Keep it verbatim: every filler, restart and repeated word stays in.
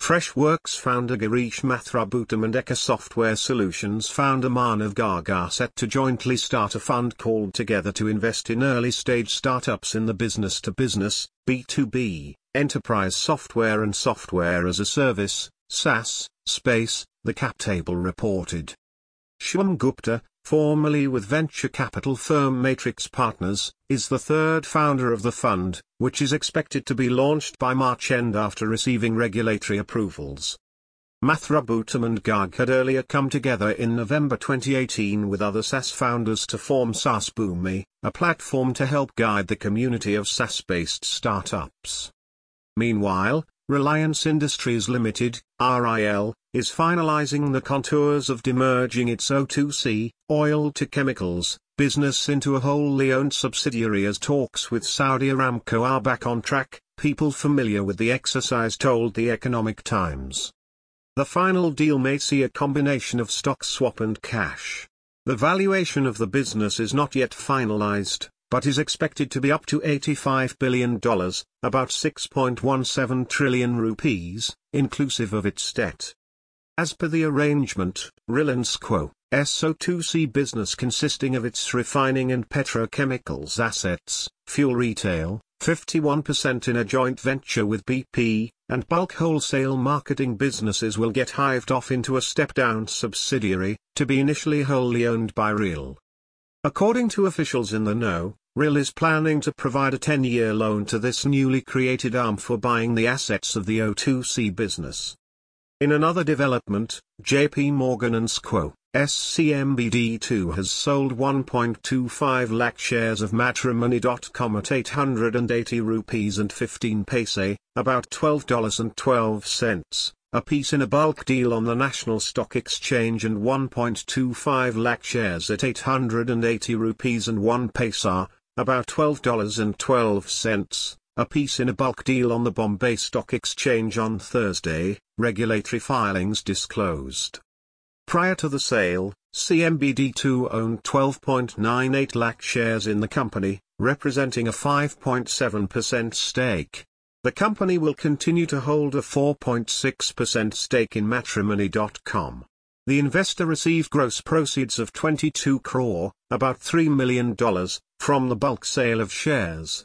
Freshworks founder Girish Mathrubootham and Eka Software Solutions founder Manav Garg are set to jointly start a fund called Together to invest in early-stage startups in the business-to-business, B two B, enterprise software and software as a service, SaaS, space, the cap table reported. Shubham Gupta, formerly with venture capital firm Matrix Partners, is the third founder of the fund, which is expected to be launched by March end after receiving regulatory approvals. Mathrubootham and Garg had earlier come together in November twenty eighteen with other SaaS founders to form SaaSBoomi, a platform to help guide the community of SaaS-based startups. Meanwhile, Reliance Industries Limited, R I L, is finalizing the contours of demerging its O two C, oil-to-chemicals, business into a wholly owned subsidiary as talks with Saudi Aramco are back on track, people familiar with the exercise told the Economic Times. The final deal may see a combination of stock swap and cash. The valuation of the business is not yet finalized, but is expected to be up to eighty-five billion dollars, about six point one seven trillion rupees, inclusive of its debt. As per the arrangement, Reliance Co's O two C business consisting of its refining and petrochemicals assets, fuel retail, fifty-one percent in a joint venture with B P, and bulk wholesale marketing businesses will get hived off into a step-down subsidiary, to be initially wholly owned by R I L. According to officials in the know, R I L is planning to provide a ten-year loan to this newly created arm for buying the assets of the O two C business. In another development, J P Morgan and Co. C M B D two has sold one point two five lakh shares of Matrimony dot com at eight hundred eighty rupees and fifteen paise, about twelve dollars and twelve cents, a piece in a bulk deal on the National Stock Exchange, and one point two five lakh shares at eight hundred eighty rupees and one paise, about twelve dollars and twelve cents, a piece in a bulk deal on the Bombay Stock Exchange on Thursday, regulatory filings disclosed. Prior to the sale, C M B D two owned twelve point nine eight lakh shares in the company, representing a five point seven percent stake. The company will continue to hold a four point six percent stake in Matrimony dot com. The investor received gross proceeds of twenty-two crore, about three million dollars, from the bulk sale of shares.